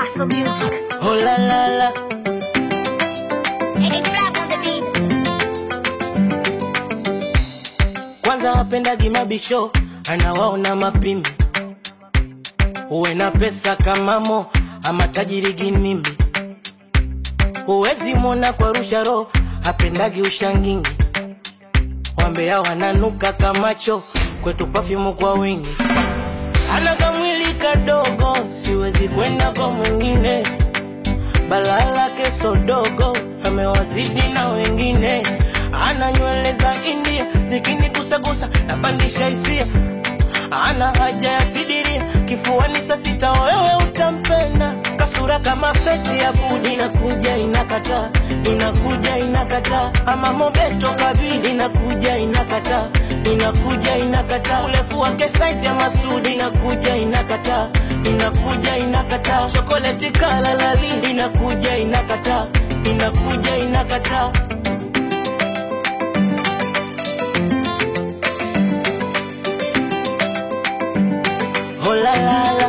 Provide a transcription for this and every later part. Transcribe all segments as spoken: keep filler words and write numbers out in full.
Paso Music. Oh la la la. It's Black on the beat. Kwanza wapendagi mabisho, anawaona mapimbi. Uwe na pesa kama mo, ama tajiri ginimbi. Uwezi mona kwa rusha ro, hapendagi ushangingi. Wambea wananuka kamacho, kwetu perfume kwa wingi. Anaga mwili kadogo, siwezi kwenda kwa mwingine. Balala keso dogo, amewazidi na wengine. Ana nywele za India, zikini gusa gusa, napandisha hisia. Ana haja ya sidiria, kifuani saa sita wewe utampenda. Kasura kama feti ya budi, inakuja inakata, inakuja inakata. Ama mobeto kabili, inakuja inakata, inakuja inakata. Urefu wake size ya Masudi, inakuja inakata, inakuja inakata. Chocolate kala lali, inakuja inakata, inakuja inakata. Oh la la la.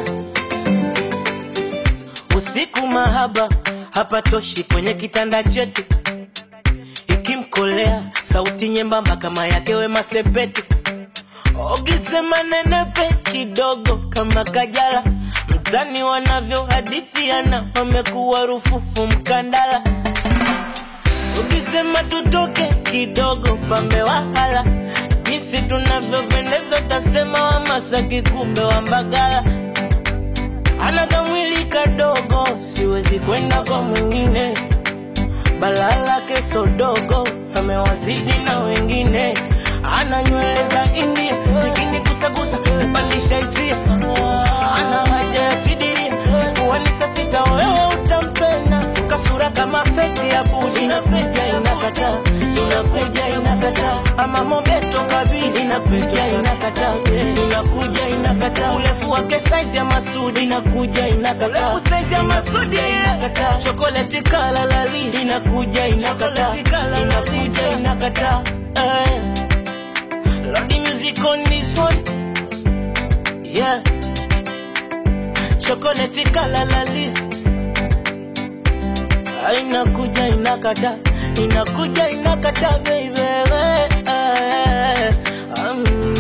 Usiku mahaba, hapa toshi kwenye kitanda chetu. Ikimkolea, sauti nyembamba kama yake Wema Sepetu. Ogisema nenepe kidogo kama Kajala. Mtani wanavyo hadithiana, wamekuwa rufufu mkandala. Ogisema tutoke kidogo pambe wahala. Jinsi tunavyo pendeza tasema wa Masaki kumbe wa Mbagala. Anaga mwili kadogo, siwezi kwenda kwa mwingine. Balala keso dogo, amewazidi na wengine. Ana nywele za India, zikini gusa gusa, napandisha hisia. Ana haja ya sidiria, kifuani saa sita wewe utampenda. Kasura kama feti ya budi, inakuja inakata, inakuja inakata. Ama mobeto kabili, inakuja inakata, inakuja inakata. Urefu wake size ya Masudi, inakuja inakata, urefu size ya Masudi inakata. Chocolate kala lali, inakuja inakata, inakuja inakata. Eh, Lordy music on this one, yeah. Chocolate kala lali, inakuja inakata, inakuja inakata baby. Um